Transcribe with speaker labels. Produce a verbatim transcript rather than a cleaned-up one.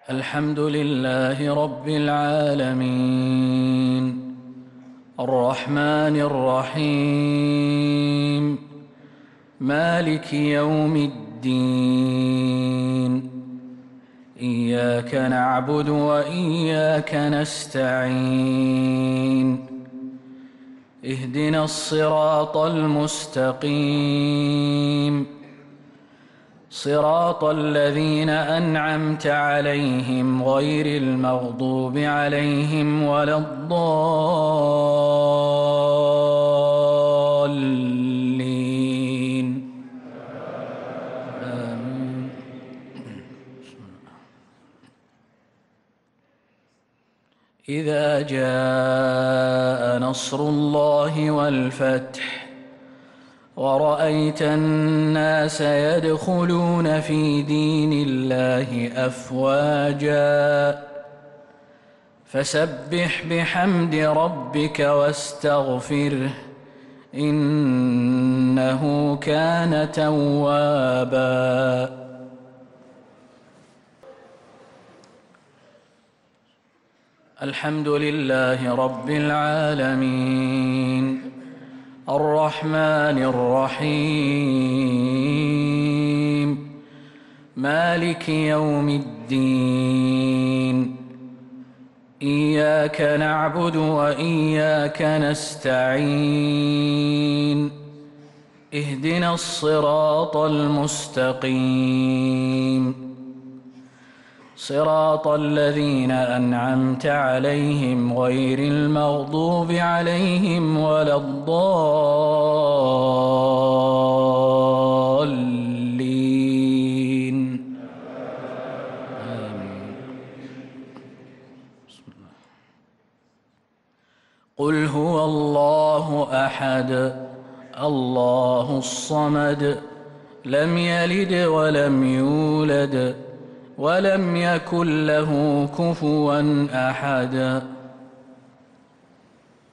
Speaker 1: الحمد لله رب العالمين الرحمن الرحيم مالك يوم الدين إياك نعبد وإياك نستعين اهدنا الصراط المستقيم صراط الذين أنعمت عليهم غير المغضوب عليهم ولا الضالين آمين. إذا جاء نصر الله والفتح ورأيت الناس يدخلون في دين الله أفواجا فسبح بحمد ربك واستغفره إنه كان توابا. الحمد لله رب العالمين الرحمن الرحيم مالك يوم الدين إياك نعبد وإياك نستعين اهدنا الصراط المستقيم صراط الذين أنعمت عليهم غير المغضوب عليهم ولا الضالين آمين. قل هو الله أحد الله الصمد لم يلد ولم يولد ولم يكن له كفوا أحد.